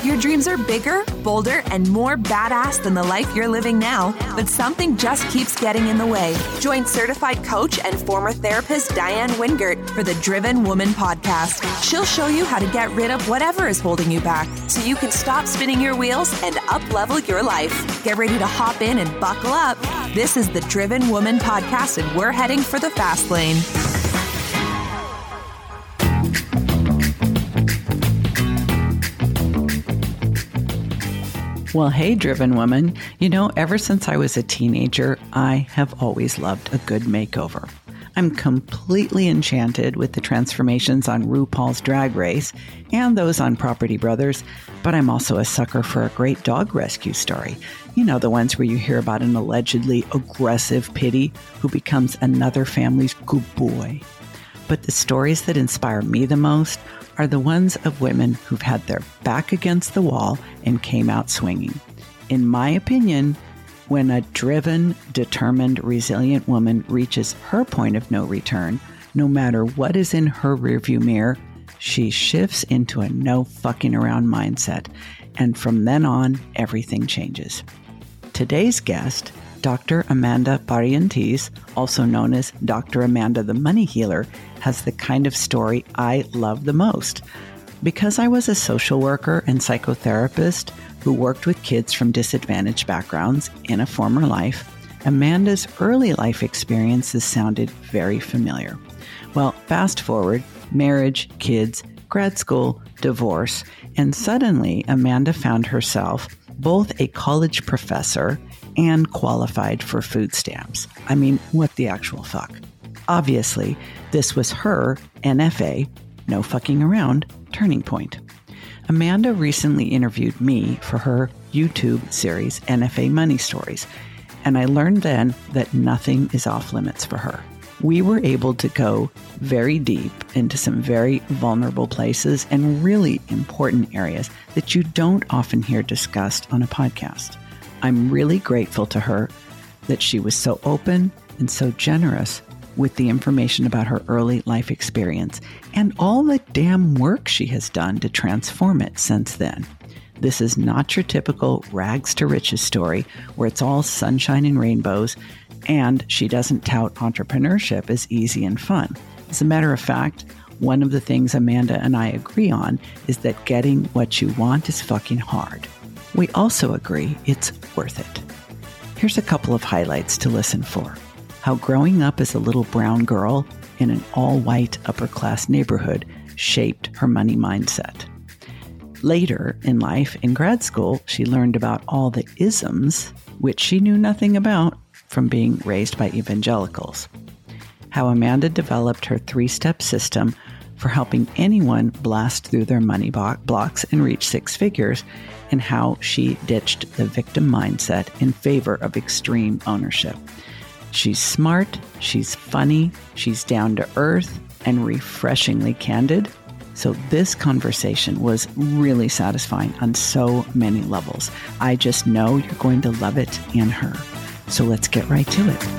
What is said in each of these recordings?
Your dreams are bigger, bolder, and more badass than the life you're living now, but something just keeps getting in the way. Join certified coach and former therapist Diane Wingert for the Driven Woman podcast. She'll show you how to get rid of whatever is holding you back so you can stop spinning your wheels and up-level your life. Get ready to hop in and buckle up. This is the Driven Woman podcast, and we're heading for the fast lane. Well, hey, Driven Woman. You know, ever since I was a teenager, I have always loved a good makeover. I'm completely enchanted with the transformations on RuPaul's Drag Race and those on Property Brothers, but I'm also a sucker for a great dog rescue story. You know, the ones where you hear about an allegedly aggressive pitty who becomes another family's good boy. But the stories that inspire me the most are the ones of women who've had their back against the wall and came out swinging. In my opinion, when a driven, determined, resilient woman reaches her point of no return, no matter what is in her rearview mirror, she shifts into a no fucking around mindset. And from then on, everything changes. Today's guest, Dr. Amanda Barrientos, also known as Dr. Amanda the Money Healer, has the kind of story I love the most. Because I was a social worker and psychotherapist who worked with kids from disadvantaged backgrounds in a former life, Amanda's early life experiences sounded very familiar. Well, fast forward, marriage, kids, grad school, divorce, and suddenly Amanda found herself both a college professor and qualified for food stamps. I mean, what the actual fuck? Obviously, this was her NFA, no fucking around, turning point. Amanda recently interviewed me for her YouTube series, NFA Money Stories, and I learned then that nothing is off limits for her. We were able to go very deep into some very vulnerable places and really important areas that you don't often hear discussed on a podcast. I'm really grateful to her that she was so open and so generous with the information about her early life experience and all the damn work she has done to transform it since then. This is not your typical rags to riches story where it's all sunshine and rainbows, and she doesn't tout entrepreneurship as easy and fun. As a matter of fact, one of the things Amanda and I agree on is that getting what you want is fucking hard. We also agree it's worth it. Here's a couple of highlights to listen for. How growing up as a little brown girl in an all-white upper-class neighborhood shaped her money mindset. Later in life, in grad school, she learned about all the isms, which she knew nothing about from being raised by evangelicals. How Amanda developed her 3-step system for helping anyone blast through their money blocks and reach 6 figures, and how she ditched the victim mindset in favor of extreme ownership. She's smart, she's funny, she's down to earth, and refreshingly candid. So this conversation was really satisfying on so many levels. I just know you're going to love it and her. So let's get right to it.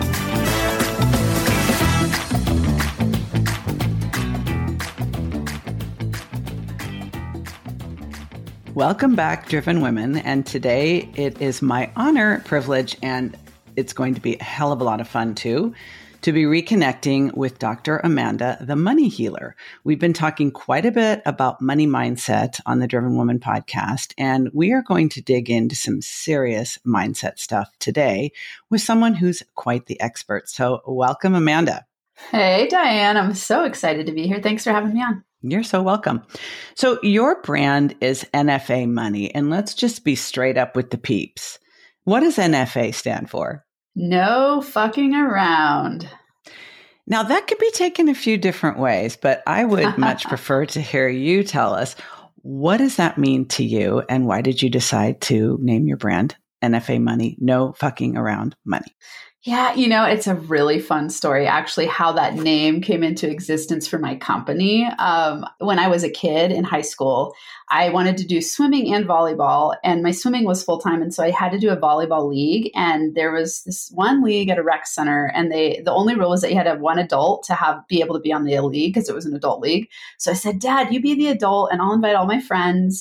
Welcome back, Driven Women. And today it is my honor, privilege, and it's going to be a hell of a lot of fun too, to be reconnecting with Dr. Amanda, the Money Healer. We've been talking quite a bit about money mindset on the Driven Woman podcast, and we are going to dig into some serious mindset stuff today with someone who's quite the expert. So welcome, Amanda. Hey, Diane. I'm so excited to be here. Thanks for having me on. You're so welcome. So your brand is NFA Money, and let's just be straight up with the peeps. What does NFA stand for? No fucking around. Now, that could be taken a few different ways, but I would much prefer to hear you tell us, what does that mean to you, and why did you decide to name your brand NFA Money, no fucking around money? Yeah, it's a really fun story, actually, how that name came into existence for my company. When I was a kid in high school, I wanted to do swimming and volleyball, and my swimming was full-time, and so I had to do a volleyball league, and there was this one league at a rec center, and the only rule was that you had to have one adult to be able to be on the league because it was an adult league. So I said, Dad, you be the adult, and I'll invite all my friends.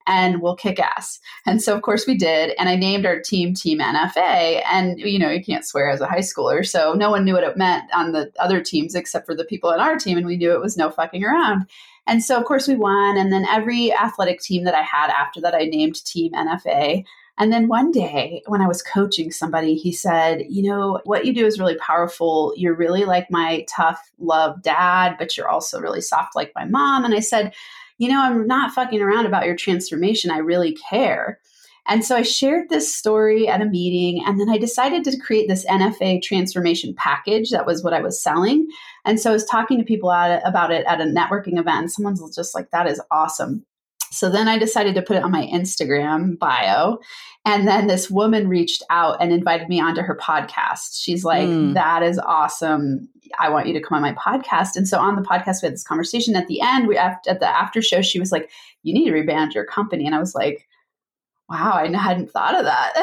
and we'll kick ass. And so, of course, we did. And I named our team Team NFA. And, you can't swear as a high schooler. So no one knew what it meant on the other teams except for the people on our team. And we knew it was no fucking around. And so, of course, we won. And then every athletic team that I had after that, I named Team NFA. And then one day when I was coaching somebody, he said, what you do is really powerful. You're really like my tough love dad, but you're also really soft like my mom. And I said, I'm not fucking around about your transformation. I really care. And so I shared this story at a meeting, and then I decided to create this NFA transformation package. That was what I was selling. And so I was talking to people about it at a networking event, and someone's just like, that is awesome. So then I decided to put it on my Instagram bio. And then this woman reached out and invited me onto her podcast. She's like, that is awesome. I want you to come on my podcast. And so on the podcast, we had this conversation. At the end, at the after show, she was like, you need to rebrand your company. And I was like, wow, I hadn't thought of that.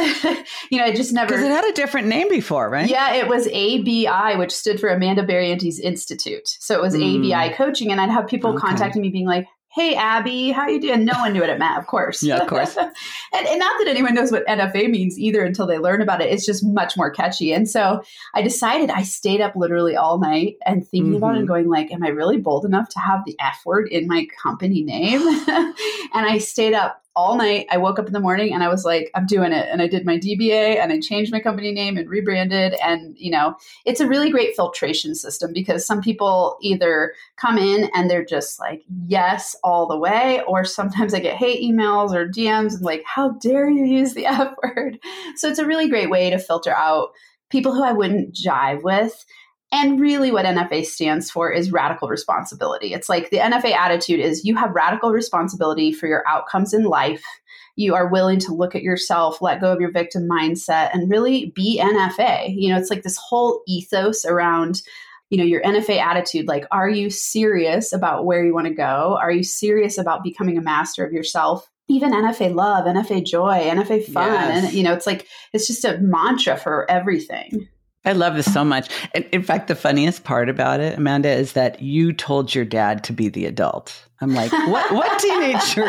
I just never. Because it had a different name before, right? Yeah, it was ABI, which stood for Amanda Barrientos Institute. So it was ABI coaching. And I'd have people contacting me being like, hey, Abby, how you doing? No one knew what it meant, of course. Yeah, of course. and not that anyone knows what NFA means either until they learn about it. It's just much more catchy. And so I decided, I stayed up literally all night and thinking about it and going like, am I really bold enough to have the F word in my company name? And I stayed up all night. I woke up in the morning and I was like, I'm doing it. And I did my DBA and I changed my company name and rebranded. And, it's a really great filtration system because some people either come in and they're just like, yes, all the way. Or sometimes I get hate emails or DMs and like, how dare you use the F word? So it's a really great way to filter out people who I wouldn't jive with. And really what NFA stands for is radical responsibility. It's like the NFA attitude is you have radical responsibility for your outcomes in life. You are willing to look at yourself, let go of your victim mindset, and really be NFA. It's like this whole ethos around, your NFA attitude. Like, are you serious about where you want to go? Are you serious about becoming a master of yourself? Even NFA love, NFA joy, NFA fun. Yes. And, it's like, it's just a mantra for everything. I love this so much. In fact, the funniest part about it, Amanda, is that you told your dad to be the adult. I'm like, what teenager,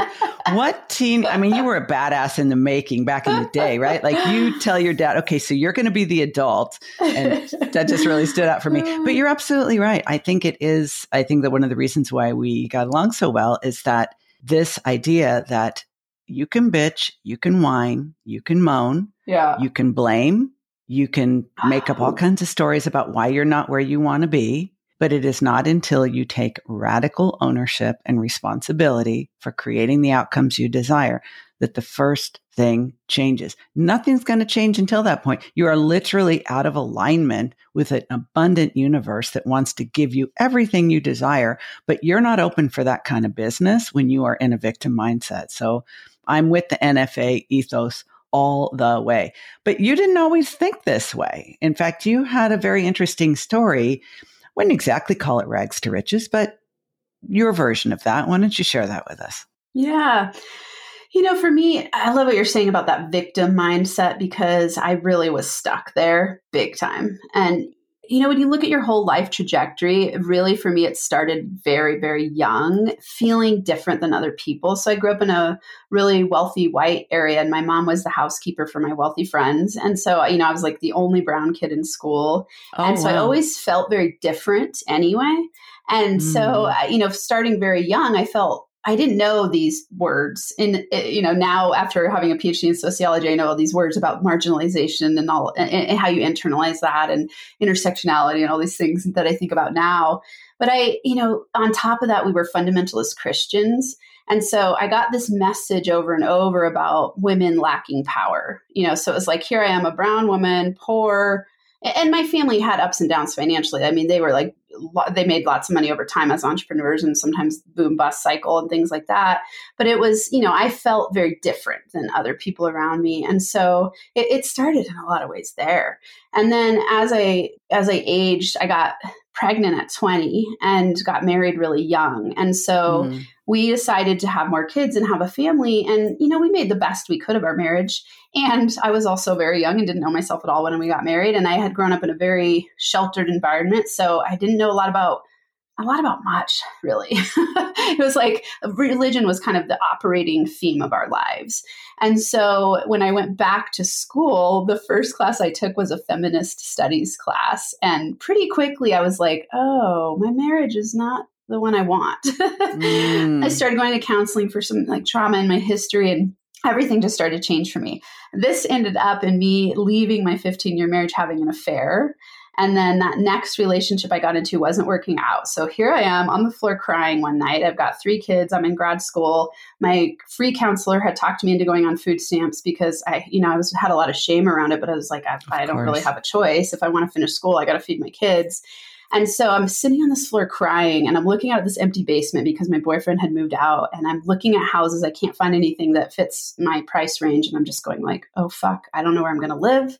I mean, you were a badass in the making back in the day, right? Like you tell your dad, okay, so you're going to be the adult. And that just really stood out for me. But you're absolutely right. I think that one of the reasons why we got along so well is that this idea that you can bitch, you can whine, you can moan, you can blame. You can make up all kinds of stories about why you're not where you want to be, but it is not until you take radical ownership and responsibility for creating the outcomes you desire that the first thing changes. Nothing's going to change until that point. You are literally out of alignment with an abundant universe that wants to give you everything you desire, but you're not open for that kind of business when you are in a victim mindset. So I'm with the NFA ethos all the way. But you didn't always think this way. In fact, you had a very interesting story. Wouldn't exactly call it rags to riches, but your version of that. Why don't you share that with us? Yeah. For me, I love what you're saying about that victim mindset because I really was stuck there big time. And when you look at your whole life trajectory, really for me, it started very, very young, feeling different than other people. So I grew up in a really wealthy white area and my mom was the housekeeper for my wealthy friends. And so, I was like the only brown kid in school. So I always felt very different anyway. And so, starting very young, I didn't know these words. And, now after having a PhD in sociology, I know all these words about marginalization and all, and how you internalize that and intersectionality and all these things that I think about now. But on top of that, we were fundamentalist Christians. And so I got this message over and over about women lacking power. So it was like, here I am, a brown woman, poor. And my family had ups and downs financially. I mean, they made lots of money over time as entrepreneurs and sometimes boom bust cycle and things like that. But it was, I felt very different than other people around me. And so it started in a lot of ways there. And then as I aged, I got pregnant at 20 and got married really young. And so we decided to have more kids and have a family. And, we made the best we could of our marriage. And I was also very young and didn't know myself at all when we got married. And I had grown up in a very sheltered environment. So I didn't know a lot about a lot about much, really. It was like religion was kind of the operating theme of our lives. And so when I went back to school, the first class I took was a feminist studies class. And pretty quickly I was like, oh, my marriage is not the one I want. I started going to counseling for some like trauma in my history, and everything just started to change for me. This ended up in me leaving my 15-year marriage, having an affair. And then that next relationship I got into wasn't working out. So here I am on the floor crying one night. I've got 3 kids. I'm in grad school. My free counselor had talked me into going on food stamps because I had a lot of shame around it, but I was like, I don't really have a choice. If I want to finish school, I got to feed my kids. And so I'm sitting on this floor crying, and I'm looking out at this empty basement because my boyfriend had moved out, and I'm looking at houses. I can't find anything that fits my price range. And I'm just going like, oh, fuck, I don't know where I'm going to live.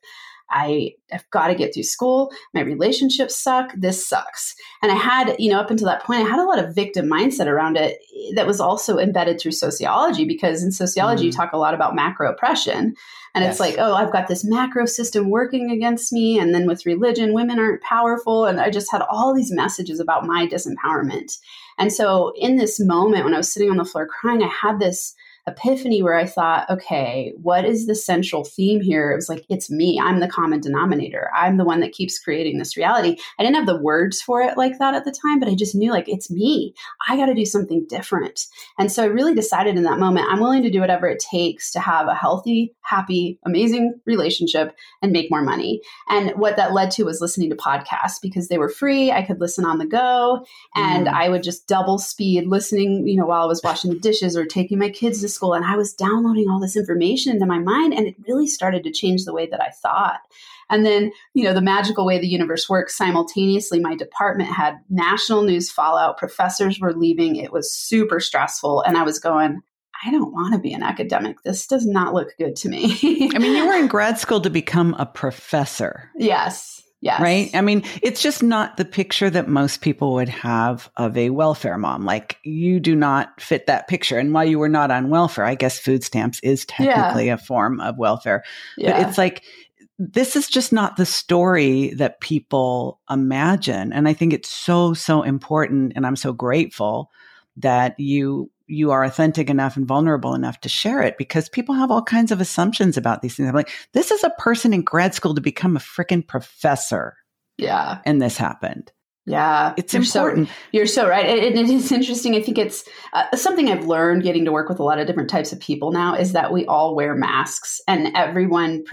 I've got to get through school. My relationships suck. This sucks. And I had, up until that point, I had a lot of victim mindset around it that was also embedded through sociology, because in sociology, you talk a lot about macro oppression. And it's like, oh, I've got this macro system working against me. And then with religion, women aren't powerful. And I just had all these messages about my disempowerment. And so in this moment, when I was sitting on the floor crying, I had this epiphany where I thought, okay, what is the central theme here? It was like, it's me. I'm the common denominator. I'm the one that keeps creating this reality. I didn't have the words for it like that at the time, but I just knew like, it's me. I got to do something different. And so I really decided in that moment, I'm willing to do whatever it takes to have a healthy, happy, amazing relationship and make more money. And what that led to was listening to podcasts because they were free. I could listen on the go, and I would just double speed listening, while I was washing the dishes or taking my kids to school. And I was downloading all this information into my mind, and it really started to change the way that I thought. And then, the magical way the universe works, simultaneously, my department had national news fallout. Professors were leaving. It was super stressful. And I was going, I don't want to be an academic. This does not look good to me. I mean, you were in grad school to become a professor. Yes. Yes. Right? I mean, it's just not the picture that most people would have of a welfare mom. Like, you do not fit that picture. And while you were not on welfare, I guess food stamps is technically a form of welfare. Yeah. But it's like, this is just not the story that people imagine. And I think it's so, so important. And I'm so grateful that you are authentic enough and vulnerable enough to share it, because people have all kinds of assumptions about these things. I'm like, this is a person in grad school to become a freaking professor. Yeah. And this happened. Yeah. It's important. You're so right. It is interesting. I think it's something I've learned getting to work with a lot of different types of people now is that we all wear masks, and everyone,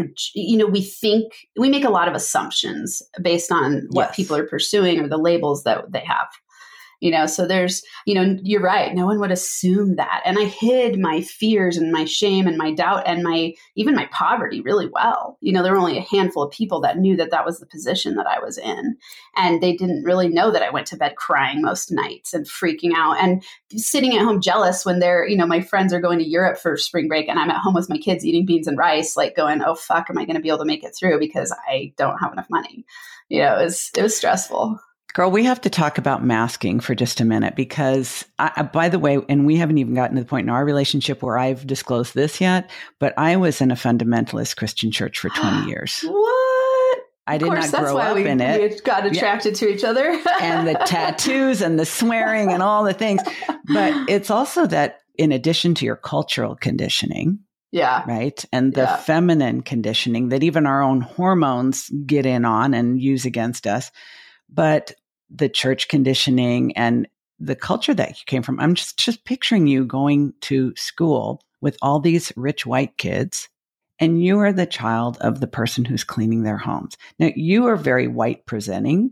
we make a lot of assumptions based on what people are pursuing or the labels that they have. So there's, you're right. No one would assume that. And I hid my fears and my shame and my doubt and even my poverty really well. There were only a handful of people that knew that was the position that I was in. And they didn't really know that I went to bed crying most nights and freaking out and sitting at home jealous when my friends are going to Europe for spring break and I'm at home with my kids eating beans and rice, like going, oh, fuck, am I going to be able to make it through because I don't have enough money? It was stressful. Girl, we have to talk about masking for just a minute because, by the way, and we haven't even gotten to the point in our relationship where I've disclosed this yet, but I was in a fundamentalist Christian church for 20 years. What? I did not grow up in it. We got attracted to each other. And the tattoos and the swearing and all the things. But it's also that in addition to your cultural conditioning, right, and the feminine conditioning that even our own hormones get in on and use against us, but the church conditioning and the culture that you came from. I'm just picturing you going to school with all these rich white kids, and you are the child of the person who's cleaning their homes. Now, you are very white presenting,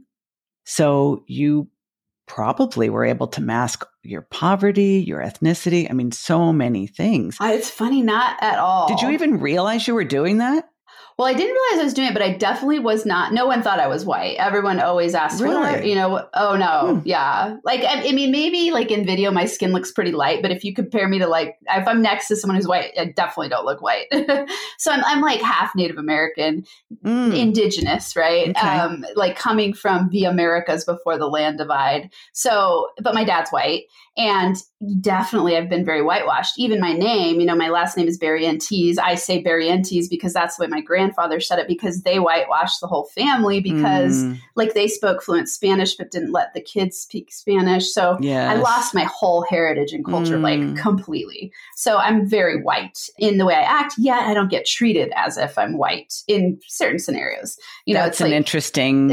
so you probably were able to mask your poverty, your ethnicity. I mean, so many things. It's funny, not at all. Did you even realize you were doing that? Well, I didn't realize I was doing it, but I definitely was not. No one thought I was white. Everyone always asked, really? Oh no. Yeah. Like, I mean, maybe like in video, my skin looks pretty light, but if you compare me to like, if I'm next to someone who's white, I definitely don't look white. So I'm like half Native American, indigenous, right? Okay. Like coming from the Americas before the land divide. So, but my dad's white. And definitely I've been very whitewashed. Even my name, my last name is Barrientos. I say Barrientos because that's the way my grandmother grandfather said it because they whitewashed the whole family because like they spoke fluent Spanish, but didn't let the kids speak Spanish. So I lost my whole heritage and culture like completely. So I'm very white in the way I act, yet I don't get treated as if I'm white in certain scenarios. You know, that's it's an interesting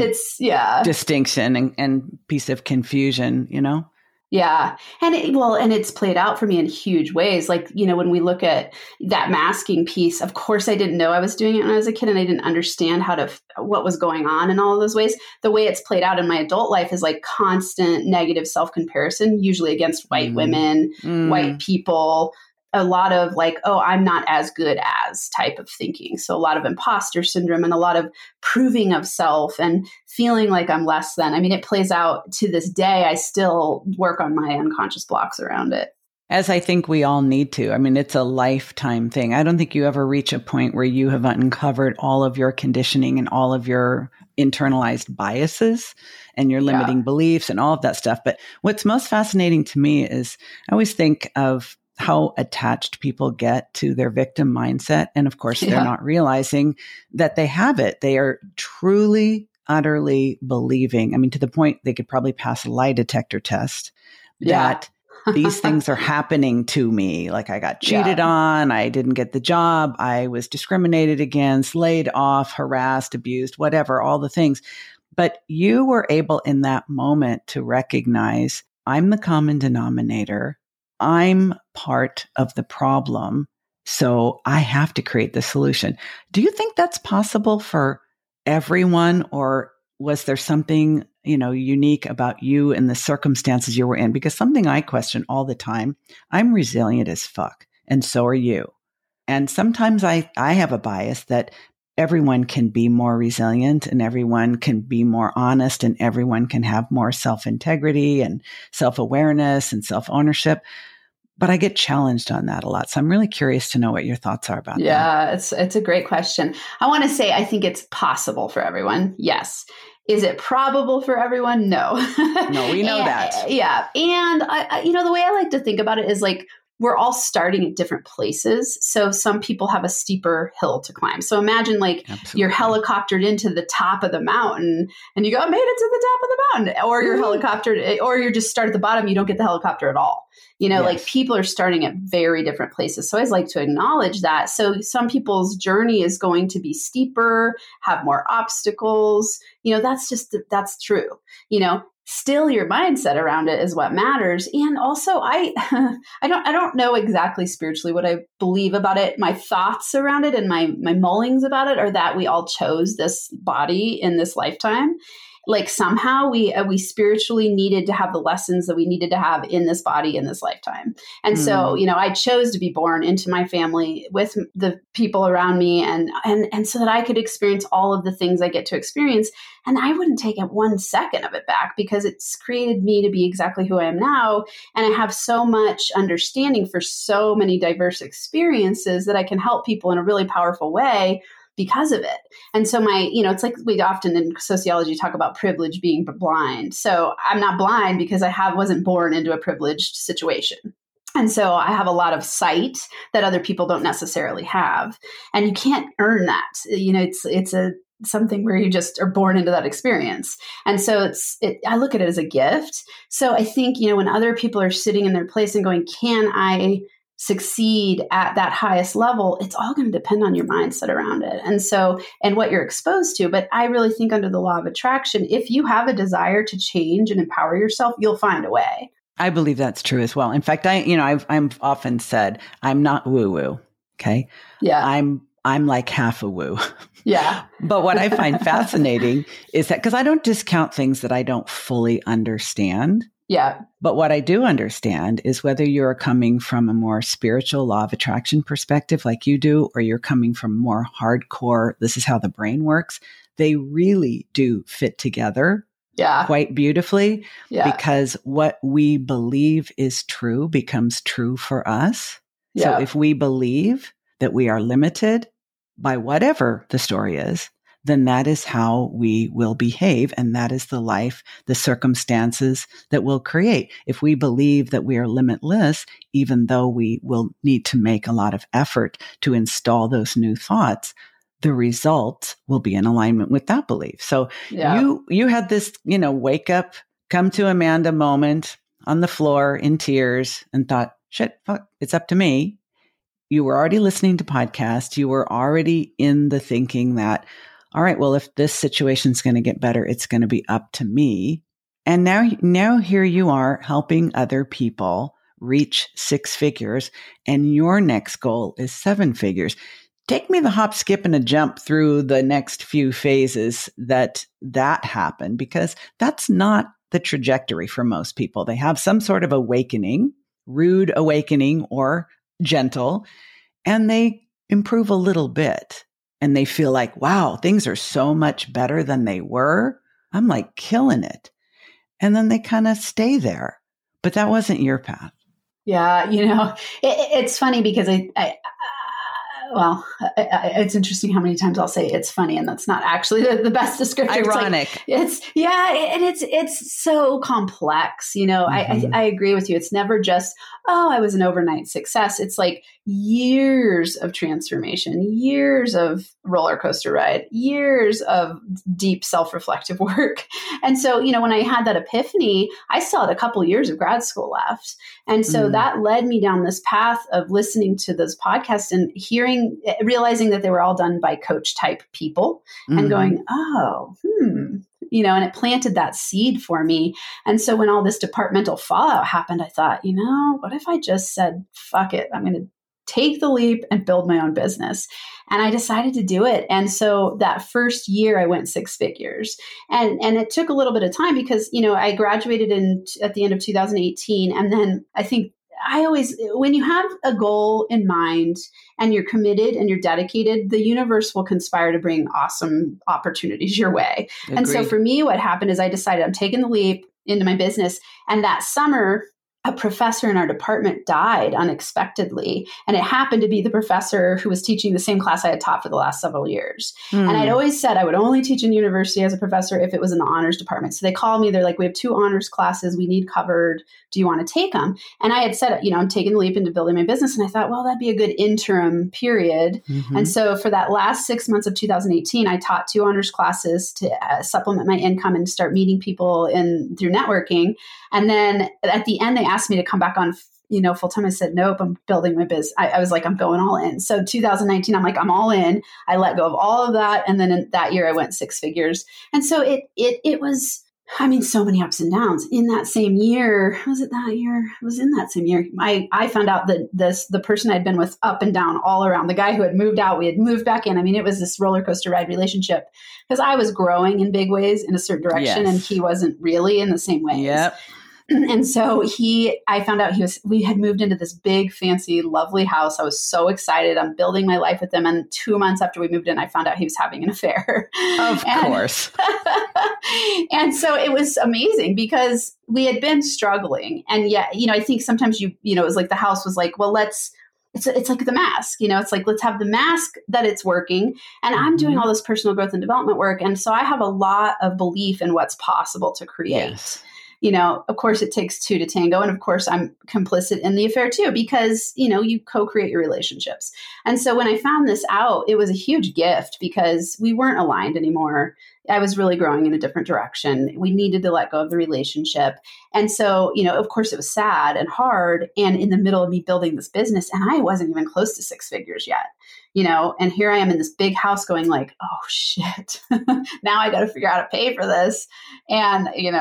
distinction and piece of confusion, you know? Yeah. And it's played out for me in huge ways. Like, you know, when we look at that masking piece, of course, I didn't know I was doing it when I was a kid and I didn't understand what was going on in all of those ways. The way it's played out in my adult life is like constant negative self-comparison, usually against white women, white people, a lot of like, oh, I'm not as good as type of thinking. So a lot of imposter syndrome and a lot of proving of self and feeling like I'm less than. I mean, it plays out to this day. I still work on my unconscious blocks around it. As I think we all need to. I mean, it's a lifetime thing. I don't think you ever reach a point where you have uncovered all of your conditioning and all of your internalized biases and your limiting beliefs and all of that stuff. But what's most fascinating to me is I always think of how attached people get to their victim mindset. And of course, they're not realizing that they have it. They are truly, utterly believing. I mean, to the point they could probably pass a lie detector test that these things are happening to me. Like I got cheated on, I didn't get the job, I was discriminated against, laid off, harassed, abused, whatever, all the things. But you were able in that moment to recognize I'm the common denominator. I'm part of the problem, so I have to create the solution. Do you think that's possible for everyone, or was there something, you know, unique about you and the circumstances you were in? Because something I question all the time, I'm resilient as fuck, and so are you. And sometimes I have a bias that everyone can be more resilient and everyone can be more honest and everyone can have more self-integrity and self-awareness and self-ownership. But I get challenged on that a lot. So I'm really curious to know what your thoughts are about that. Yeah, it's a great question. I want to say I think it's possible for everyone. Yes. Is it probable for everyone? No. No, we know that. Yeah. And I, you know, the way I like to think about it is like, we're all starting at different places. So some people have a steeper hill to climb. So imagine like you're helicoptered into the top of the mountain and you go, I made it to the top of the mountain. Or you're helicoptered, or you just start at the bottom. You don't get the helicopter at all. You know, like people are starting at very different places. So I always like to acknowledge that. So some people's journey is going to be steeper, have more obstacles. You know, that's true. You know, still your mindset around it is what matters. And also I don't know exactly spiritually what I believe about it. My thoughts around it and my mullings about it are that we all chose this body in this lifetime. Like somehow we spiritually needed to have the lessons that we needed to have in this body in this lifetime. And so, you know, I chose to be born into my family with the people around me and so that I could experience all of the things I get to experience. And I wouldn't take 1 second of it back because it's created me to be exactly who I am now. And I have so much understanding for so many diverse experiences that I can help people in a really powerful way because of it. And so it's like we often in sociology talk about privilege being blind. So I'm not blind because I wasn't born into a privileged situation. And so I have a lot of sight that other people don't necessarily have. And you can't earn that. You know, it's something where you just are born into that experience. And so I look at it as a gift. So I think, you know, when other people are sitting in their place and going, can I succeed at that highest level, it's all going to depend on your mindset around it. And what you're exposed to. But I really think under the law of attraction, if you have a desire to change and empower yourself, you'll find a way. I believe that's true as well. In fact, I've often said, I'm not woo-woo. Okay. Yeah. I'm like half a woo. Yeah. But what I find fascinating is that, because I don't discount things that I don't fully understand. Yeah. But what I do understand is whether you're coming from a more spiritual law of attraction perspective like you do, or you're coming from more hardcore, this is how the brain works, they really do fit together quite beautifully, because what we believe is true becomes true for us. So if we believe that we are limited by whatever the story is, then that is how we will behave. And that is the life, the circumstances that we'll create. If we believe that we are limitless, even though we will need to make a lot of effort to install those new thoughts, the result will be in alignment with that belief. So you had this, wake up, come to Amanda moment on the floor in tears and thought, shit, fuck, it's up to me. You were already listening to podcasts. You were already in the thinking that, all right, well, if this situation's going to get better, it's going to be up to me. And now here you are helping other people reach 6 figures, and your next goal is 7 figures. Take me the hop, skip, and a jump through the next few phases that happened, because that's not the trajectory for most people. They have some sort of awakening, rude awakening or gentle, and they improve a little bit and they feel like, wow, things are so much better than they were. I'm like killing it. And then they kind of stay there. But that wasn't your path. Yeah. It's funny because it's interesting how many times I'll say it's funny, and that's not actually the best descriptor. Ironic. It's so complex. I agree with you. It's never just, I was an overnight success. It's like years of transformation, years of roller coaster ride, years of deep self-reflective work. And so, when I had that epiphany, I still had a couple of years of grad school left. And so that led me down this path of listening to those podcasts and realizing that they were all done by coach type people and going, and it planted that seed for me. And so when all this departmental fallout happened, I thought, what if I just said, fuck it, I'm going to take the leap and build my own business. And I decided to do it. And so that first year I went 6 figures, and it took a little bit of time because, I graduated at the end of 2018. And then I think when you have a goal in mind and you're committed and you're dedicated, the universe will conspire to bring awesome opportunities your way. Agreed. And so for me, what happened is I decided I'm taking the leap into my business. And that summer, a professor in our department died unexpectedly. And it happened to be the professor who was teaching the same class I had taught for the last several years. And I'd always said I would only teach in university as a professor if it was in the honors department. So they called me, they're like, we have 2 honors classes we need covered. Do you want to take them? And I had said, I'm taking the leap into building my business. And I thought, well, that'd be a good interim period. And so for that last 6 months of 2018, I taught 2 honors classes to supplement my income and start meeting people through networking. And then at the end, they asked me to come back on, full time. I said, nope, I'm building my biz. I was like, I'm going all in. So 2019, I'm like, I'm all in. I let go of all of that. And then in that year I went 6 figures. And so it was, so many ups and downs in that same year. Was it that year? It was in that same year. I found out that the person I'd been with up and down all around, the guy who had moved out, we had moved back in. It was this roller coaster ride relationship because I was growing in big ways in a certain direction and he wasn't really in the same ways. Yep. And so I found out we had moved into this big, fancy, lovely house. I was so excited. I'm building my life with him. And 2 months after we moved in, I found out he was having an affair. Of course. And so it was amazing because we had been struggling. And yet, I think sometimes it was like the house was like, well, it's like the mask, it's like, let's have the mask that it's working. And I'm doing all this personal growth and development work. And so I have a lot of belief in what's possible to create. Yes. Of course it takes 2 to tango. And of course I'm complicit in the affair too, because, you co-create your relationships. And so when I found this out, it was a huge gift because we weren't aligned anymore. I was really growing in a different direction. We needed to let go of the relationship. And so, of course it was sad and hard and in the middle of me building this business. And I wasn't even close to 6 figures yet, and here I am in this big house going like, oh shit, now I got to figure out how to pay for this. And, and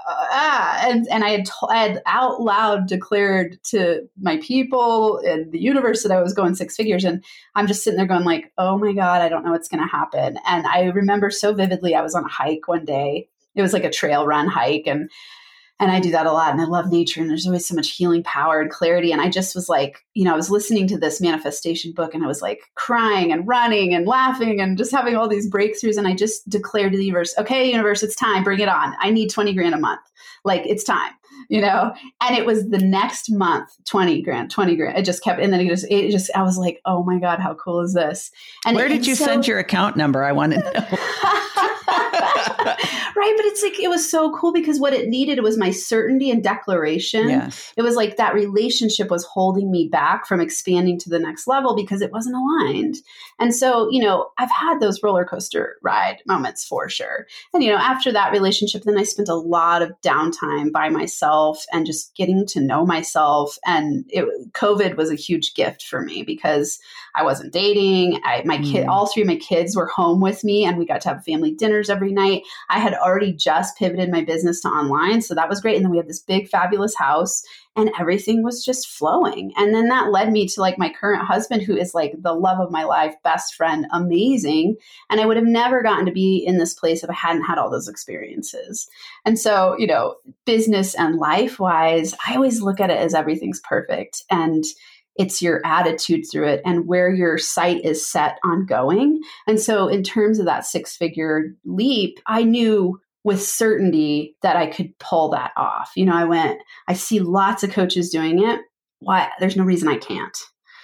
I had out loud declared to my people and the universe that I was going 6 figures. And I'm just sitting there going like, oh my God, I don't know what's going to happen. And I remember so vividly, I was on a hike one day. It was like a trail run hike. And I do that a lot and I love nature and there's always so much healing power and clarity. And I just was like, I was listening to this manifestation book and I was like crying and running and laughing and just having all these breakthroughs. And I just declared to the universe, okay, universe, it's time, bring it on. I need 20 grand a month. Like it's time, and it was the next month, 20 grand. It just kept, and then it just, I was like, oh my God, how cool is this? And where did you send your account number? I want to know. Right. But it's like, it was so cool because what it needed was my certainty and declaration. Yes. It was like that relationship was holding me back from expanding to the next level because it wasn't aligned. And so, I've had those roller coaster ride moments for sure. And, after that relationship, then I spent a lot of downtime by myself and just getting to know myself. And COVID was a huge gift for me because I wasn't dating. All three of my kids were home with me and we got to have family dinners every night. I had already just pivoted my business to online. So that was great. And then we had this big, fabulous house and everything was just flowing. And then that led me to like my current husband, who is like the love of my life, best friend, amazing. And I would have never gotten to be in this place if I hadn't had all those experiences. And so, business and life wise, I always look at it as everything's perfect. And it's your attitude through it and where your sight is set on going. And so in terms of that 6-figure leap, I knew with certainty that I could pull that off. I see lots of coaches doing it. Why? There's no reason I can't.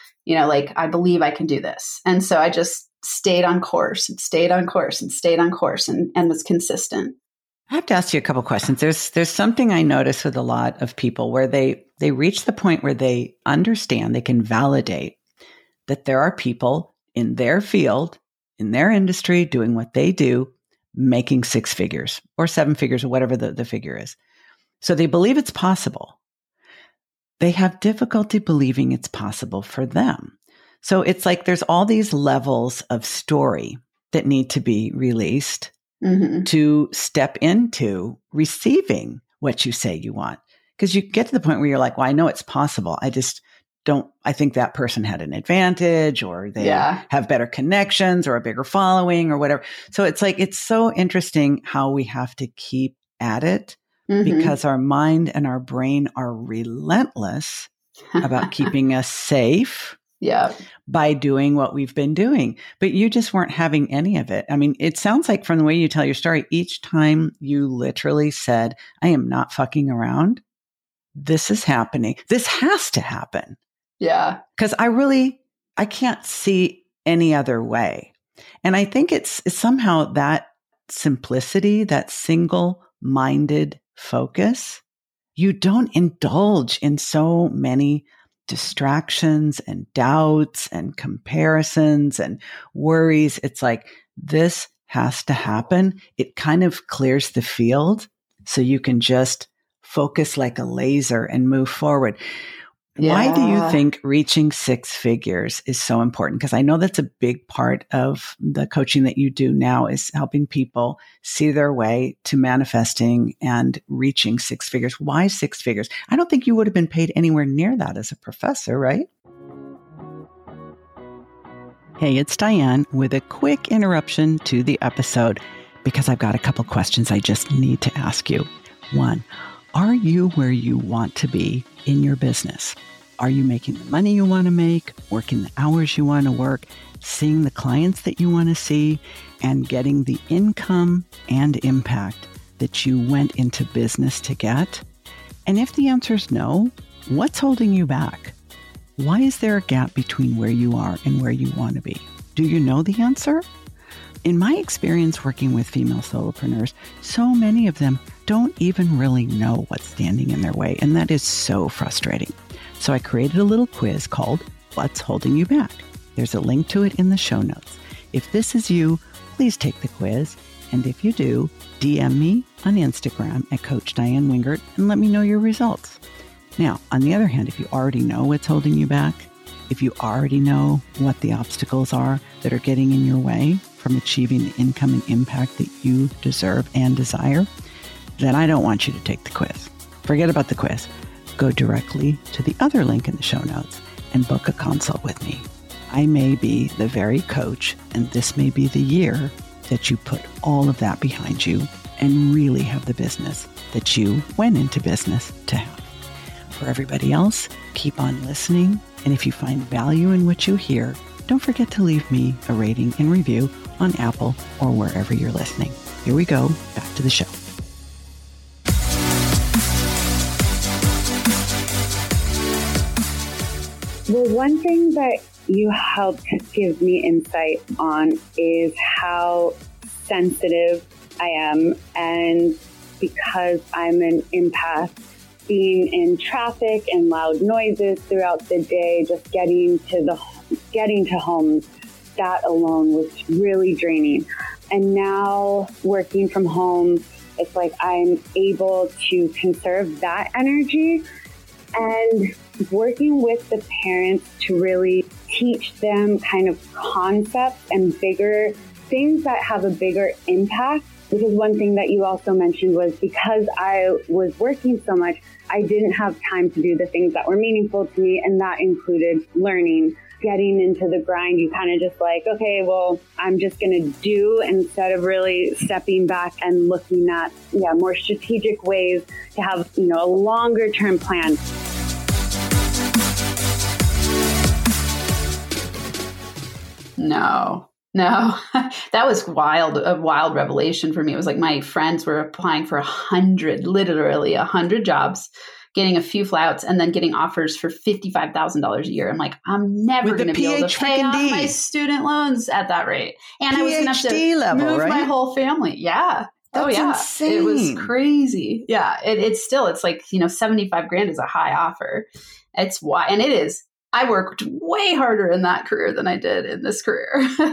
I believe I can do this. And so I just stayed on course and stayed on course and stayed on course and was consistent. I have to ask you a couple questions. There's something I notice with a lot of people where they reach the point where they understand, they can validate that there are people in their field, in their industry, doing what they do, making 6 figures or 7 figures or whatever the figure is. So they believe it's possible. They have difficulty believing it's possible for them. So it's like there's all these levels of story that need to be released to step into receiving what you say you want. Because you get to the point where you're like, well, I know it's possible. I think that person had an advantage or they have better connections or a bigger following or whatever. So it's like, it's so interesting how we have to keep at it because our mind and our brain are relentless about keeping us safe. Yeah. By doing what we've been doing. But you just weren't having any of it. I mean, it sounds like from the way you tell your story, each time you literally said, I am not fucking around. This is happening. This has to happen. Yeah. Because I can't see any other way. And I think it's somehow that simplicity, that single-minded focus. You don't indulge in so many distractions and doubts and comparisons and worries. It's like, this has to happen. It kind of clears the field so you can just focus like a laser and move forward. Yeah. Why do you think reaching 6 figures is so important? Because I know that's a big part of the coaching that you do now is helping people see their way to manifesting and reaching 6 figures. Why 6 figures? I don't think you would have been paid anywhere near that as a professor, right? Hey, it's Diane with a quick interruption to the episode because I've got a couple questions I just need to ask you. 1, are you where you want to be in your business? Are you making the money you want to make, working the hours you want to work, seeing the clients that you want to see, and getting the income and impact that you went into business to get? And if the answer is no, what's holding you back? Why is there a gap between where you are and where you want to be? Do you know the answer? In my experience working with female solopreneurs, so many of them don't even really know what's standing in their way, and that is so frustrating. So I created a little quiz called What's Holding You Back? There's a link to it in the show notes. If this is you, please take the quiz, and if you do, DM me on Instagram at Coach Diane Wingert and let me know your results. Now, on the other hand, if you already know what's holding you back, if you already know what the obstacles are that are getting in your way from achieving the income and impact that you deserve and desire, then I don't want you to take the quiz. Forget about the quiz. Go directly to the other link in the show notes and book a consult with me. I may be the very coach, and this may be the year that you put all of that behind you and really have the business that you went into business to have. For everybody else, keep on listening. And if you find value in what you hear, don't forget to leave me a rating and review on Apple or wherever you're listening. Here we go, back to the show. Well, one thing that you helped give me insight on is how sensitive I am. And because I'm an empath, being in traffic and loud noises throughout the day, just getting to homes, that alone was really draining. And now working from home, it's like I'm able to conserve that energy, and working with the parents to really teach them kind of concepts and bigger things that have a bigger impact. Because one thing that you also mentioned was because I was working so much, I didn't have time to do the things that were meaningful to me. And that included learning, getting into the grind. You kind of just like, okay, well, I'm just going to do, instead of really stepping back and looking at more strategic ways to have, a longer term plan. No, that was a wild revelation for me. It was like my friends were applying for literally 100 jobs, getting a few flyouts, and then getting offers for $55,000 a year. I'm like, I'm never going to be able to pay off my student loans at that rate. And I was going to have to move my whole family. Yeah. That's insane. It was crazy. Yeah. It's like, 75 grand is a high offer. It's why, and it is. I worked way harder in that career than I did in this career.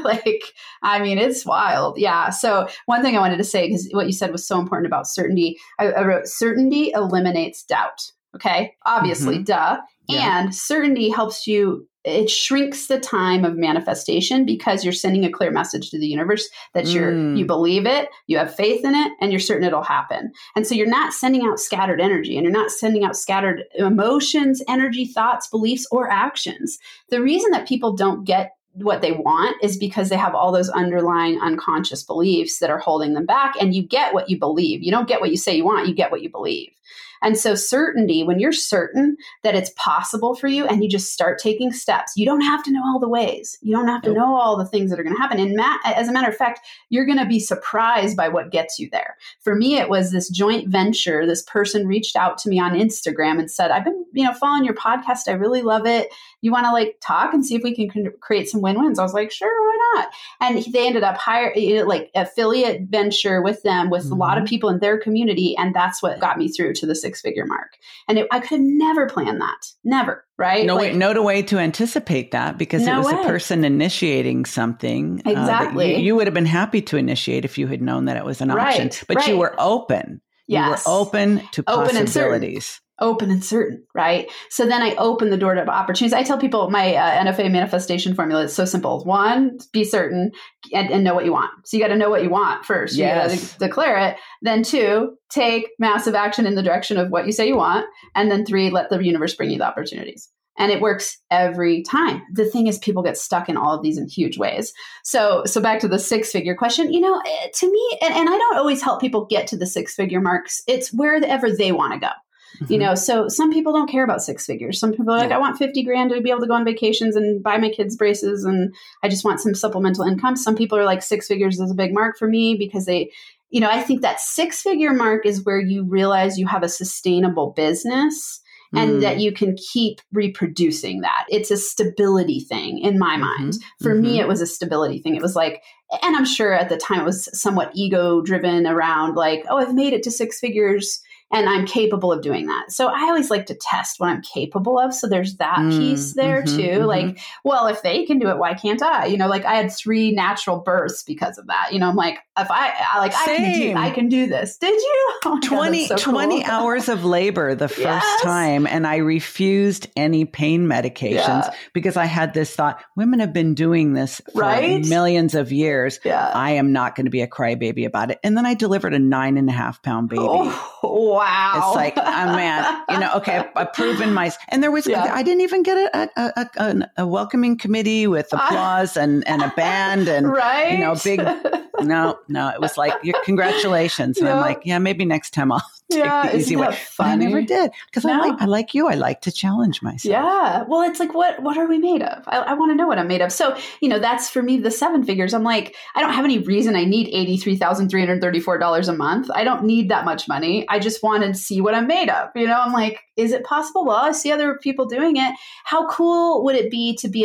It's wild. Yeah. So one thing I wanted to say, because what you said was so important about certainty, I wrote, certainty eliminates doubt. Okay. Obviously, duh. Yeah. And certainty helps you. It shrinks the time of manifestation because you're sending a clear message to the universe that you believe it, you have faith in it, and you're certain it'll happen. And so you're not sending out scattered energy, and you're not sending out scattered emotions, energy, thoughts, beliefs, or actions. The reason that people don't get what they want is because they have all those underlying unconscious beliefs that are holding them back. And you get what you believe. You don't get what you say you want, you get what you believe. And so certainty, when you're certain that it's possible for you and you just start taking steps, you don't have to know all the ways. You don't have to know all the things that are going to happen. And as a matter of fact, you're going to be surprised by what gets you there. For me, it was this joint venture. This person reached out to me on Instagram and said, I've been, following your podcast. I really love it. You want to talk and see if we can create some win-wins? I was like, sure, why not? And they ended up hiring affiliate venture with them, with a lot of people in their community. And that's what got me through to the 6-figure mark. And I could have never planned that. Never. Right? No way to anticipate that, because it was a person initiating something. Exactly. You would have been happy to initiate if you had known that it was an option, but you were open. Yes. You were open to possibilities. Open and certain, right? So then I open the door to opportunities. I tell people my NFA manifestation formula is so simple. 1, be certain and know what you want. So you got to know what you want first. You got to declare it. Then 2, take massive action in the direction of what you say you want. And then 3, let the universe bring you the opportunities. And it works every time. The thing is, people get stuck in all of these in huge ways. So back to the 6-figure question, to me, and I don't always help people get to the 6-figure marks. It's wherever they want to go. So some people don't care about 6 figures. Some people are like, I want 50 grand to be able to go on vacations and buy my kids braces, and I just want some supplemental income. Some people are like, 6 figures is a big mark for me, because they, I think that 6-figure mark is where you realize you have a sustainable business and that you can keep reproducing that. It's a stability thing in my mind. For me, it was a stability thing. It was like, and I'm sure at the time it was somewhat ego driven around like, oh, I've made it to 6 figures. And I'm capable of doing that. So I always like to test what I'm capable of. So there's that piece there too. Like, well, if they can do it, why can't I? I had 3 natural births because of that. I'm like, if I can do this. Did you? Oh 20 cool. hours of labor the first time. And I refused any pain medications because I had this thought, women have been doing this for millions of years. Yeah. I am not going to be a crybaby about it. And then I delivered a 9.5 pound baby. Oh, wow. It's like, man, okay, I've proven and there was, I didn't even get a welcoming committee with applause and a band and, big, no, it was like, congratulations. And I'm like, maybe next time I'll take the easy way. But I never did, because I like you. I like to challenge myself. Yeah. Well, it's like, what are we made of? I want to know what I'm made of. So, that's for me, the 7 figures. I'm like, I don't have any reason I need $83,334 a month. I don't need that much money. I just want to see what I'm made of. I'm like, is it possible? Well, I see other people doing it. How cool would it be to be a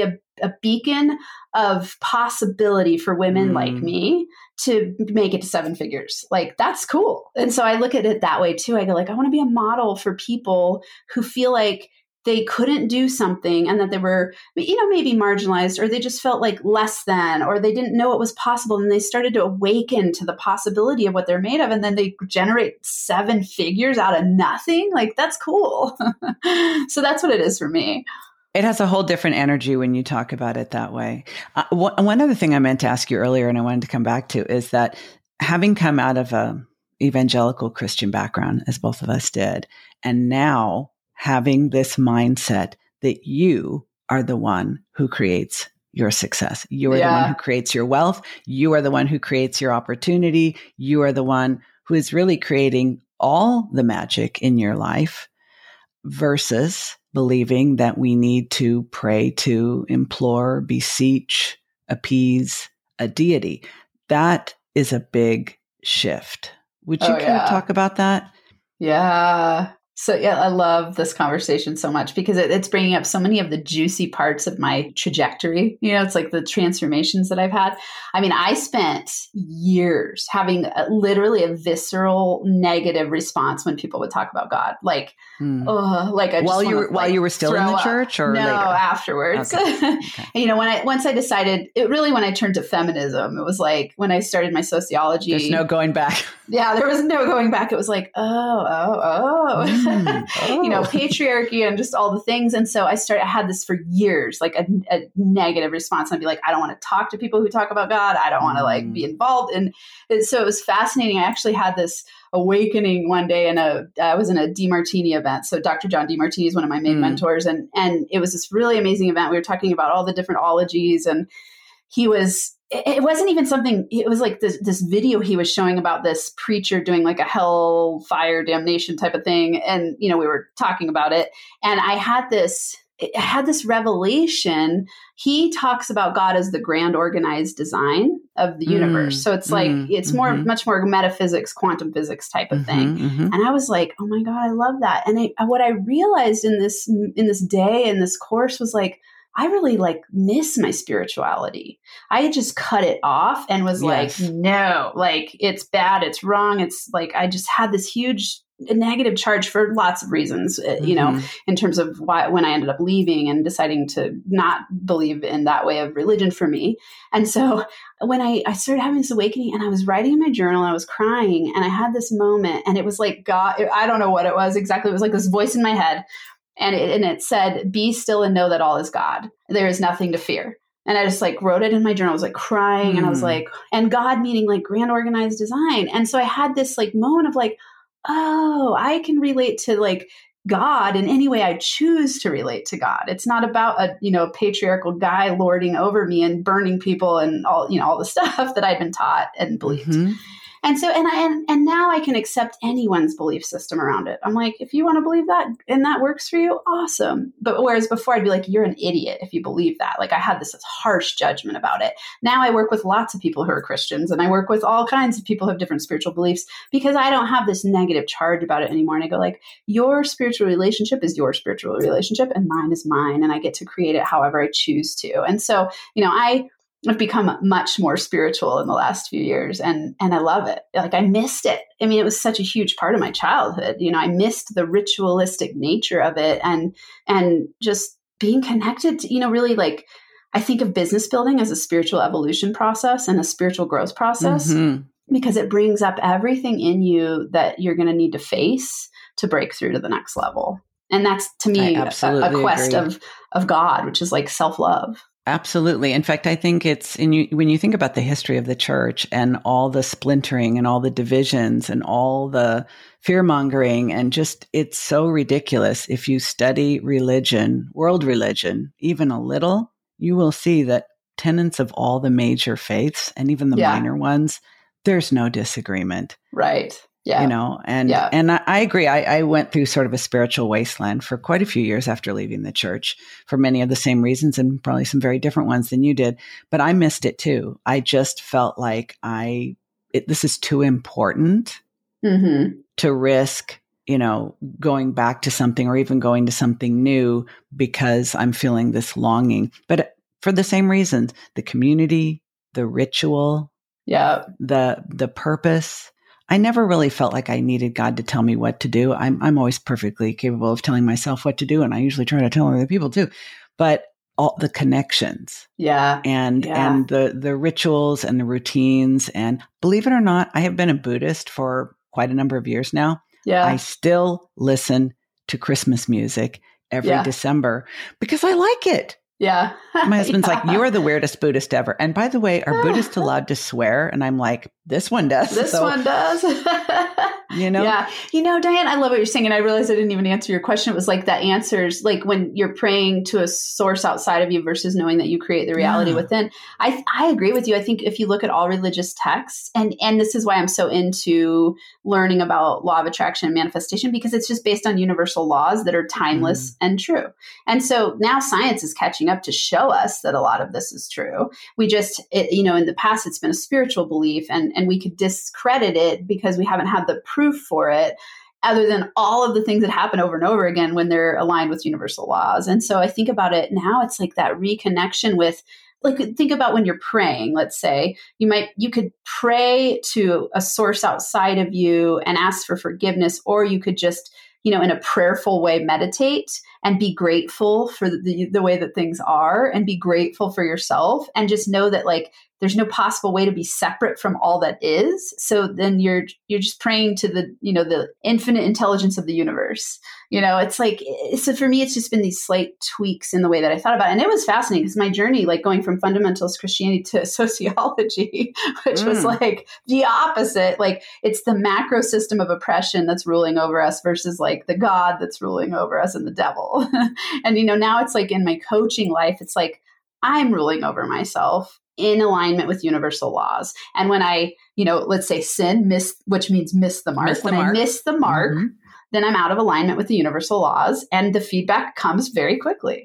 a beacon of possibility for women like me to make it to 7 figures. Like, that's cool. And so I look at it that way too. I go like, I want to be a model for people who feel like they couldn't do something and that they were, maybe marginalized, or they just felt like less than, or they didn't know it was possible. And they started to awaken to the possibility of what they're made of. And then they generate 7 figures out of nothing. Like, that's cool. So that's what it is for me. It has a whole different energy when you talk about it that way. One other thing I meant to ask you earlier, and I wanted to come back to, is that having come out of a evangelical Christian background, as both of us did, and now having this mindset that you are the one who creates your success. You are the one who creates your wealth. You are the one who creates your opportunity. You are the one who is really creating all the magic in your life, versus believing that we need to pray to, implore, beseech, appease a deity. That is a big shift. Would you care to talk about that? Yeah. So I love this conversation so much because it's bringing up so many of the juicy parts of my trajectory. It's like the transformations that I've had. I mean, I spent years having literally a visceral negative response when people would talk about God. Like, I just while you were still in the church, or no, later? Afterwards. Okay. Once I decided, when I turned to feminism, it was like when I started my sociology. There's no going back. Yeah, there was no going back. It was like, patriarchy and just all the things. And so I had this for years, like a negative response. I'd be like, I don't want to talk to people who talk about God. I don't want to be involved. And so it was fascinating. I actually had this awakening one day I was in a DeMartini event. So Dr. John DeMartini is one of my main mentors. And it was this really amazing event. We were talking about all the different ologies, and it wasn't even something, it was like this video he was showing about this preacher doing like a hell, fire, damnation type of thing. And, we were talking about it. And I had this revelation. He talks about God as the grand organized design of the universe. So it's like, it's much more metaphysics, quantum physics type of thing. And I was like, oh my God, I love that. And what I realized in this day, in this course, was like, I really miss my spirituality. I had just cut it off and was like, no, it's bad. It's wrong. It's like, I just had this huge negative charge for lots of reasons, in terms of when I ended up leaving and deciding to not believe in that way of religion for me. And so when I started having this awakening, and I was writing in my journal, and I was crying, and I had this moment, and it was like God, I don't know what it was exactly. It was like this voice in my head. And it said, be still and know that all is God. There is nothing to fear. And I just wrote it in my journal. I was crying, and I was like, and God meaning grand organized design. And so I had this moment of oh, I can relate to God in any way I choose to relate to God. It's not about a patriarchal guy lording over me and burning people and all the stuff that I'd been taught and believed. And so, and now I can accept anyone's belief system around it. I'm like, if you want to believe that and that works for you, awesome. But whereas before I'd be like, you're an idiot if you believe that. I had this harsh judgment about it. Now I work with lots of people who are Christians, and I work with all kinds of people who have different spiritual beliefs, because I don't have this negative charge about it anymore. And I go your spiritual relationship is your spiritual relationship, and mine is mine. And I get to create it however I choose to. And so, I've become much more spiritual in the last few years, and I love it. I missed it. I mean, it was such a huge part of my childhood. I missed the ritualistic nature of it, and just being connected to, really I think of business building as a spiritual evolution process and a spiritual growth process, because it brings up everything in you that you're going to need to face to break through to the next level. And that's, to me, a quest of God, which is self-love. Absolutely. In fact, I think when you think about the history of the church and all the splintering and all the divisions and all the fear mongering, and just, it's so ridiculous. If you study religion, world religion, even a little, you will see that tenets of all the major faiths and even the minor ones, there's no disagreement. Right. Yeah. And I agree. I went through sort of a spiritual wasteland for quite a few years after leaving the church, for many of the same reasons, and probably some very different ones than you did. But I missed it too. I just felt like this is too important to risk, going back to something or even going to something new, because I'm feeling this longing. But for the same reasons, the community, the ritual, the purpose. I never really felt like I needed God to tell me what to do. I'm always perfectly capable of telling myself what to do. And I usually try to tell other people too, but all the connections and the rituals and the routines. And believe it or not, I have been a Buddhist for quite a number of years now. Yeah. I still listen to Christmas music every December because I like it. Yeah. My husband's like, you are the weirdest Buddhist ever. And by the way, are Buddhists allowed to swear? And I'm like, this one does. This one does. You know? Yeah. You know, Diane, I love what you're saying. And I realized I didn't even answer your question. It was like that answers, like when you're praying to a source outside of you versus knowing that you create the reality within. I agree with you. I think if you look at all religious texts, and this is why I'm so into learning about law of attraction and manifestation, because it's just based on universal laws that are timeless and true. And so now science is catching up to show us that a lot of this is true. We just, in the past, it's been a spiritual belief and we could discredit it because we haven't had the proof for it, other than all of the things that happen over and over again when they're aligned with universal laws. And so I think about it now, it's like that reconnection with, like, think about when you're praying, let's say, you could pray to a source outside of you and ask for forgiveness, or you could just, in a prayerful way, meditate and be grateful for the way that things are and be grateful for yourself and just know that, like, there's no possible way to be separate from all that is. So then you're just praying to the infinite intelligence of the universe. It's like, so for me, it's just been these slight tweaks in the way that I thought about it. And it was fascinating because my journey, like going from fundamentalist Christianity to sociology, which was like the opposite, like it's the macro system of oppression that's ruling over us versus like the God that's ruling over us and the devil. And, now it's like in my coaching life, it's like I'm ruling over myself in alignment with universal laws. And when I, let's say sin, which means miss the mark. I miss the mark, then I'm out of alignment with the universal laws and the feedback comes very quickly.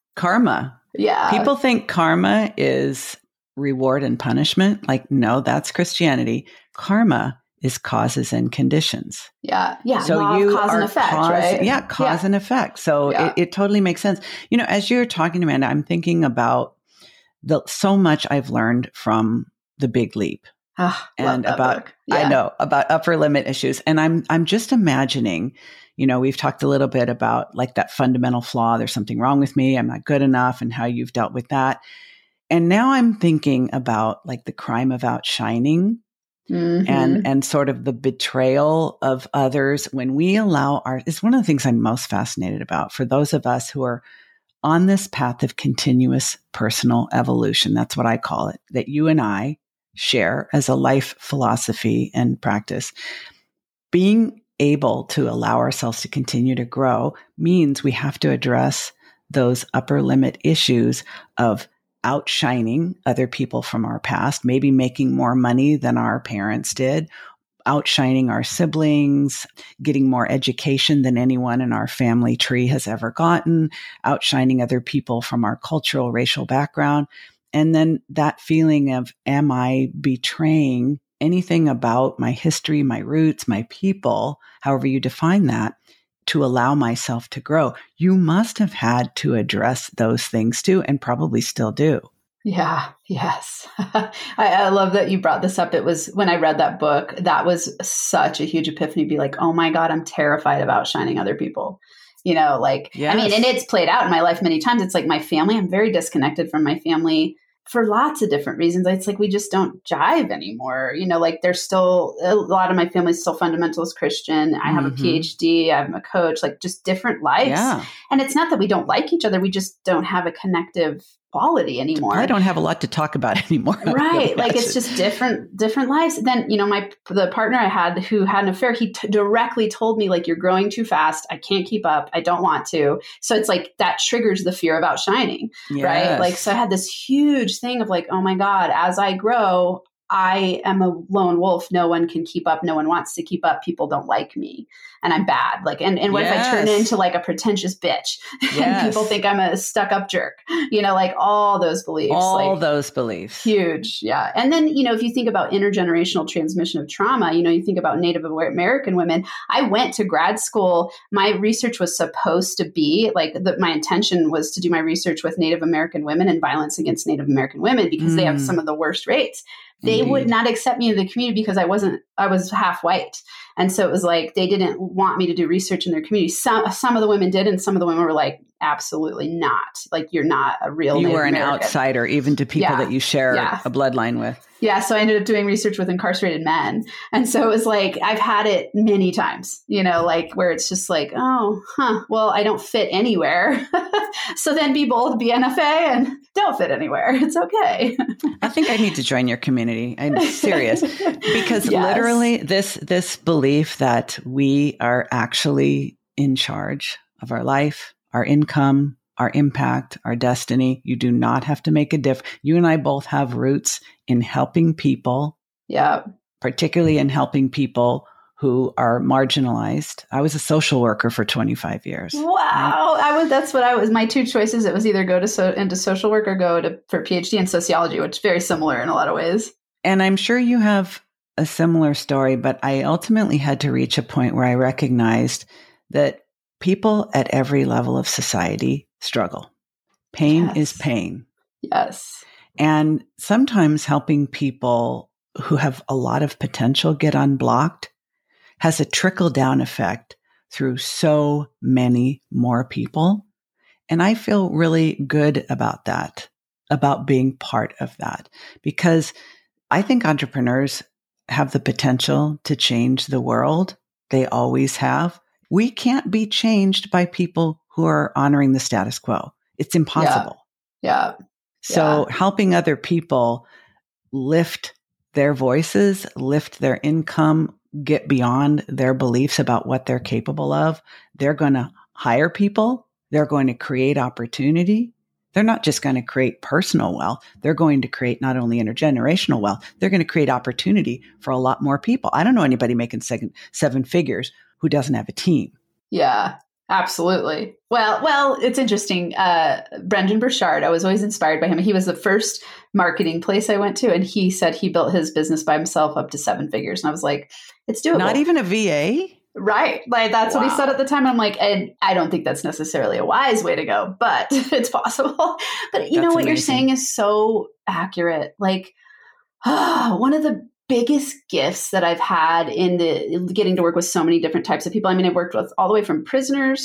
Karma. Yeah. People think karma is reward and punishment. Like, no, that's Christianity. Karma is causes and conditions. Yeah. Yeah. So law you of cause and effect, right? Yeah. Cause and effect. So it totally makes sense. As you're talking, Amanda, I'm thinking about so much I've learned from The Big Leap and about, I know, about upper limit issues. And I'm just imagining, we've talked a little bit about like that fundamental flaw. There's something wrong with me. I'm not good enough, and how you've dealt with that. And now I'm thinking about like the crime of outshining and sort of the betrayal of others when we allow it's one of the things I'm most fascinated about for those of us who are on this path of continuous personal evolution. That's what I call it, that you and I share as a life philosophy and practice. Being able to allow ourselves to continue to grow means we have to address those upper limit issues of outshining other people from our past, maybe making more money than our parents did, outshining our siblings, getting more education than anyone in our family tree has ever gotten, outshining other people from our cultural, racial background. And then that feeling of, am I betraying anything about my history, my roots, my people, however you define that, to allow myself to grow? You must have had to address those things too, and probably still do. Yeah. Yes. I love that you brought this up. It was when I read that book, that was such a huge epiphany, be like, oh my God, I'm terrified of outshining other people. Yes. I mean, and it's played out in my life many times. It's like my family, I'm very disconnected from my family for lots of different reasons. It's like, we just don't jive anymore. There's still a lot of my family's still fundamentalist Christian. I have a PhD, I'm a coach, like just different lives. Yeah. And it's not that we don't like each other. We just don't have a connective quality anymore. I don't have a lot to talk about anymore. Right. Like it's just different lives. Then, the partner I had who had an affair, he directly told me, like, you're growing too fast. I can't keep up. I don't want to. So it's like that triggers the fear of outshining, right? Like, so I had this huge thing of like, oh my God, as I grow, I am a lone wolf. No one can keep up. No one wants to keep up. People don't like me and I'm bad. Like, and what if I turn into like a pretentious bitch and people think I'm a stuck up jerk, like all those beliefs. Those beliefs. Huge. Yeah. And then, if you think about intergenerational transmission of trauma, you think about Native American women. I went to grad school. My research was supposed to be my intention was to do my research with Native American women and violence against Native American women because they have some of the worst rates. They would not accept me in the community because I was half white. And so it was like, they didn't want me to do research in their community. Some of the women did. And some of the women were like, absolutely not. Like, you're not a real Native You were an American. Outsider, even to people that you share a bloodline with. Yeah. So I ended up doing research with incarcerated men. And so it was like, I've had it many times, where it's just like, well, I don't fit anywhere. So then be bold, be NFA and don't fit anywhere. It's okay. I think I need to join your community. I'm serious because literally this belief that we are actually in charge of our life, our income, our impact, our destiny. You do not have to make a difference. You and I both have roots in helping people. Yeah. Particularly in helping people who are marginalized. I was a social worker for 25 years. Wow. Right? That's what I was. My two choices, it was either go into social work or go for PhD in sociology, which is very similar in a lot of ways. And I'm sure you have a similar story, but I ultimately had to reach a point where I recognized that people at every level of society struggle. Pain is pain. Yes. And sometimes helping people who have a lot of potential get unblocked has a trickle-down effect through so many more people. And I feel really good about that, about being part of that, because I think entrepreneurs have the potential to change the world. They always have. We can't be changed by people who are honoring the status quo. It's impossible. Yeah. So helping other people lift their voices, lift their income, get beyond their beliefs about what they're capable of. They're going to hire people. They're going to create opportunity. They're not just going to create personal wealth. They're going to create not only intergenerational wealth, they're going to create opportunity for a lot more people. I don't know anybody making seven figures who doesn't have a team. Yeah, absolutely. Well, it's interesting. Brendan Burchard, I was always inspired by him. He was the first marketing place I went to, and he said he built his business by himself up to 7 figures. And I was like, it's doable. Not even a VA? Right. Like that's what he said at the time. I'm like, and I don't think that's necessarily a wise way to go, but it's possible. But you know what you're saying is so accurate. Like, one of the biggest gifts that I've had in getting to work with so many different types of people. I mean, I've worked with all the way from prisoners,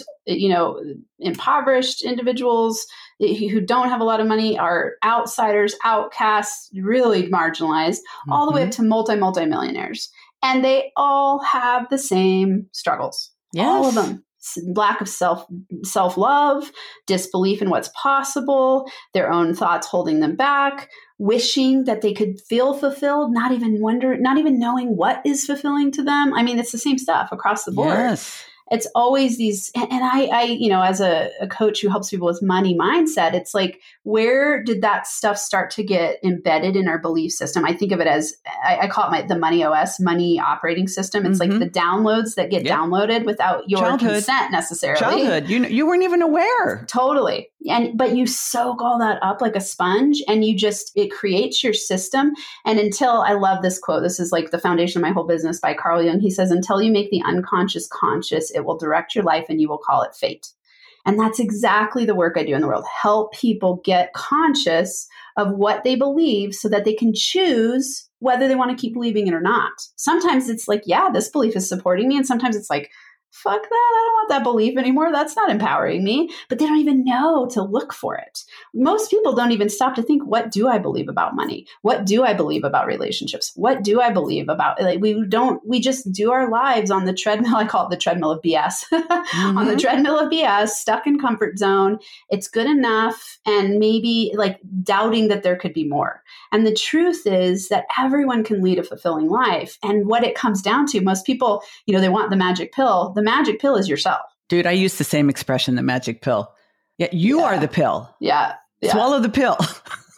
impoverished individuals who don't have a lot of money, are outsiders, outcasts, really marginalized, all the way up to multi-millionaires. And they all have the same struggles. Yes. All of them. Lack of self-love, disbelief in what's possible, their own thoughts holding them back, wishing that they could feel fulfilled, not even knowing what is fulfilling to them. I mean, it's the same stuff across the board. Yes. It's always these, and I as a coach who helps people with money mindset, it's like, where did that stuff start to get embedded in our belief system? I think of it as, I call it the money OS, money operating system. It's like the downloads that get downloaded without your consent necessarily. Childhood, you weren't even aware. Totally. But you soak all that up like a sponge, and it creates your system. And I love this quote, this is like the foundation of my whole business by Carl Jung. He says, until you make the unconscious conscious, it will direct your life and you will call it fate. And that's exactly the work I do in the world. Help people get conscious of what they believe so that they can choose whether they want to keep believing it or not. Sometimes it's like, yeah, this belief is supporting me. And sometimes it's like, fuck that. I don't want that belief anymore. That's not empowering me. But they don't even know to look for it. Most people don't even stop to think, what do I believe about money? What do I believe about relationships? What do I believe about, we just do our lives on the treadmill. I call it the treadmill of BS. On the treadmill of BS, stuck in comfort zone. It's good enough. And maybe doubting that there could be more. And the truth is that everyone can lead a fulfilling life. And what it comes down to, most people, they want the magic pill. The magic pill is yourself. Dude, I use the same expression, the magic pill. Yeah, you are the pill. Yeah. Swallow the pill.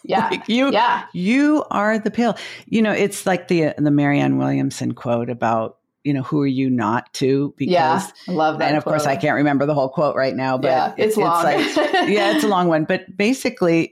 Yeah. Like you are the pill. You know, it's like the Marianne Williamson quote about, you know, who are you not to? Because I love that. And of course, I can't remember the whole quote right now, but it's long. It's like, it's a long one. But basically,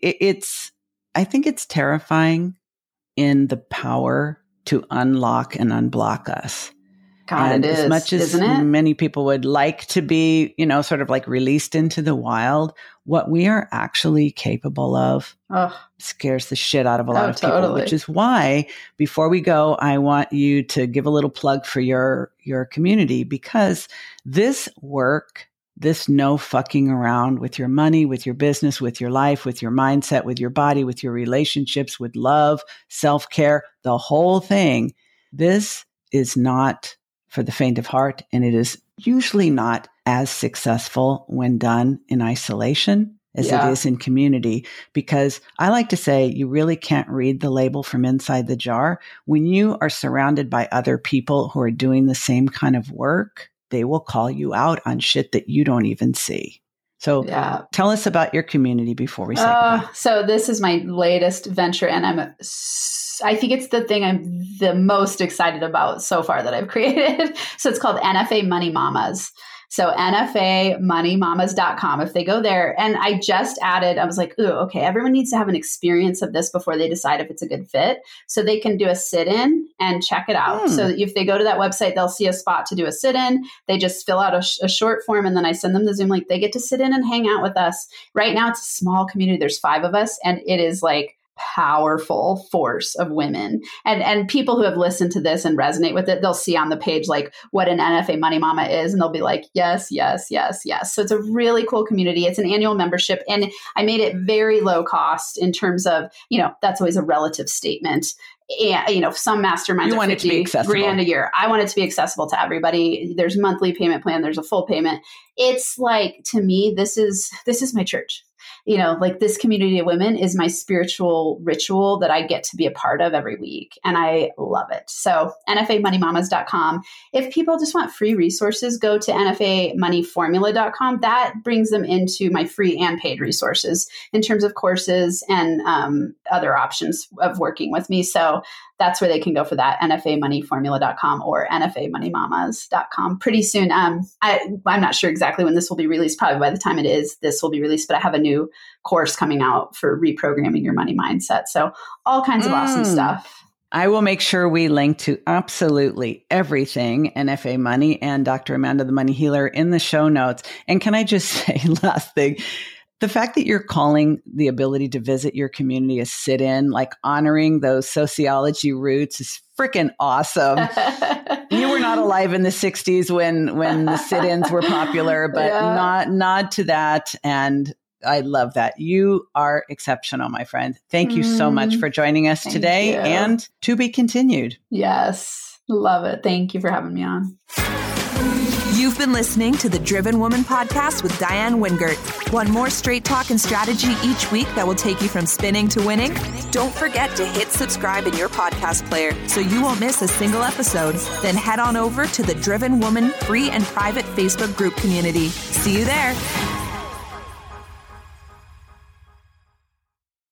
I think it's terrifying in the power to unlock and unblock us. God, and it is. As much as isn't it? many people would like to be, you know, sort of like released into the wild, what we are actually capable of scares the shit out of a lot of people, which is why before we go, I want you to give a little plug for your community, because this work, this no fucking around with your money, with your business, with your life, with your mindset, with your body, with your relationships, with love, self-care, the whole thing, this is not for the faint of heart, and it is usually not as successful when done in isolation as it is in community, because I like to say you really can't read the label from inside the jar. When you are surrounded by other people who are doing the same kind of work, they will call you out on shit that you don't even see. So tell us about your community before we say goodbye. So this is my latest venture, and I think it's the thing I'm the most excited about so far that I've created. So it's called NFA Money Mamas. So NFAmoneymamas.com. If they go there, and I just added, I was like, ooh, okay, everyone needs to have an experience of this before they decide if it's a good fit. So they can do a sit-in and check it out. So if they go to that website, they'll see a spot to do a sit-in. They just fill out a short form, and then I send them the Zoom link. They get to sit in and hang out with us. Right now, it's a small community. There's 5 of us, and it is like powerful force of women and people who have listened to this and resonate with it. They'll see on the page like what an NFA Money Mama is, and they'll be like, yes, yes, yes, yes. So it's a really cool community. It's an annual membership, and I made it very low cost in terms of, you know, that's always a relative statement. And, you know, some masterminds are $50,000 a year. I want it to be accessible to everybody. There's monthly payment plan. There's a full payment. It's like, to me, this is my church. You know, like this community of women is my spiritual ritual that I get to be a part of every week. And I love it. So NFAmoneymamas.com. If people just want free resources, go to NFAmoneyformula.com. That brings them into my free and paid resources in terms of courses and other options of working with me. So that's where they can go for that, NFAmoneyformula.com or NFAmoneymamas.com. Pretty soon, I'm not sure exactly when this will be released. Probably by the time it is, this will be released. But I have a new course coming out for reprogramming your money mindset. So all kinds of awesome stuff. I will make sure we link to absolutely everything NFA Money and Dr. Amanda the Money Healer in the show notes. And can I just say, last thing, the fact that you're calling the ability to visit your community a sit-in, like honoring those sociology roots, is freaking awesome. You were not alive in the 60s when the sit-ins were popular, but nod to that. And I love that. You are exceptional, my friend. Thank you so much for joining us today, and to be continued. Yes. Love it. Thank you for having me on. You've been listening to the Driven Woman Podcast with Diane Wingert. Want more straight talk and strategy each week that will take you from spinning to winning? Don't forget to hit subscribe in your podcast player so you won't miss a single episode. Then head on over to the Driven Woman free and private Facebook group community. See you there.